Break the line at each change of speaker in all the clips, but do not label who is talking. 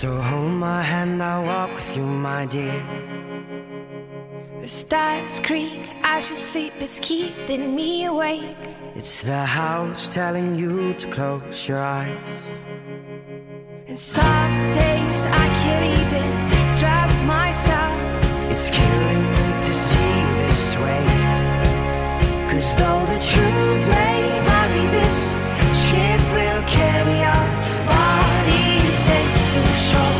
So hold my hand, I'll walk with you, my dear.
The stars creak as you sleep, it's keeping me awake.
It's the house telling you to close your eyes.
And some days I can't even trust myself.
It's killing me to see this way. 'Cause though the truth may vary, this ship will carry our bodies safe to shore.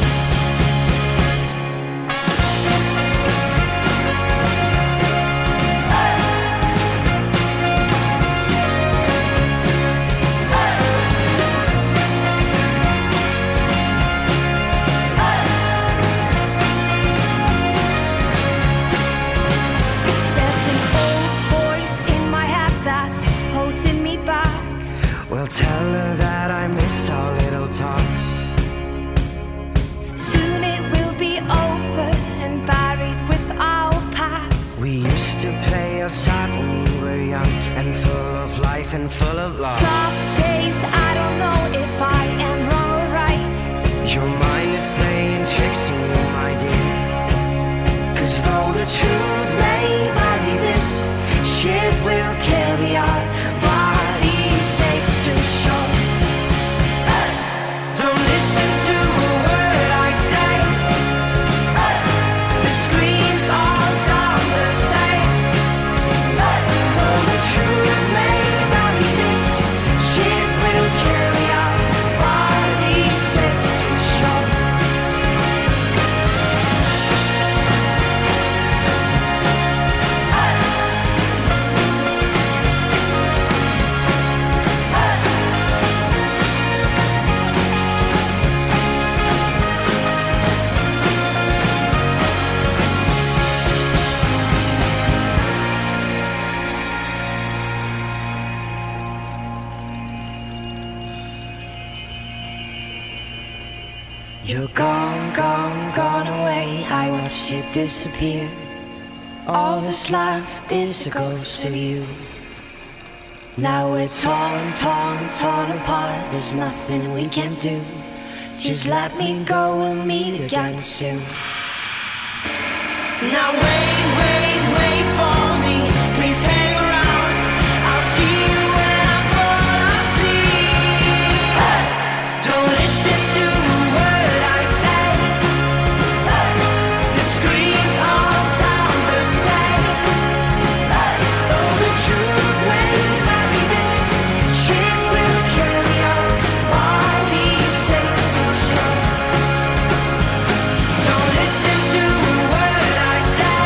Well, tell her that I miss our little talks.
Soon it will be over and buried with our past.
We used to play outside when we were young and full of life and full of love.
Some days I don't know if I am wrong or right.
Your mind is playing tricks on you, my dear. 'Cause though the truth may vary, this ship will carry our bodies safe to shore. Don't listen to a word I say. The screams all sound the same. Though the truth may vary, this ship will carry our bodies safe to shore. You're gone, gone, gone away. I watched you disappear. All that's left is a ghost of you. Now we're torn, torn, torn apart. There's nothing we can do. Just let me go, we'll meet again soon. Now wait, wait, wait for me. Please hang around. I'll see you when I fall asleep. Don't listen to a word I say. The screams all sound the same. Though the truth may vary, this ship will carry our bodies safe to shore. Don't listen to a word I say.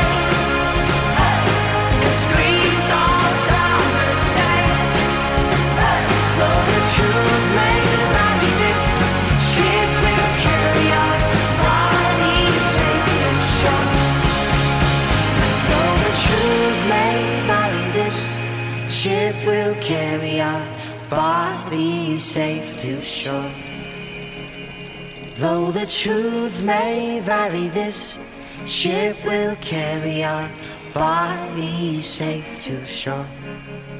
The screams all sound the same. Though the truth may vary, this ship will carry our bodies safe to shore. Though the truth may vary, this ship will carry our bodies safe to shore. Though the truth may vary, this ship will carry our bodies safe to shore.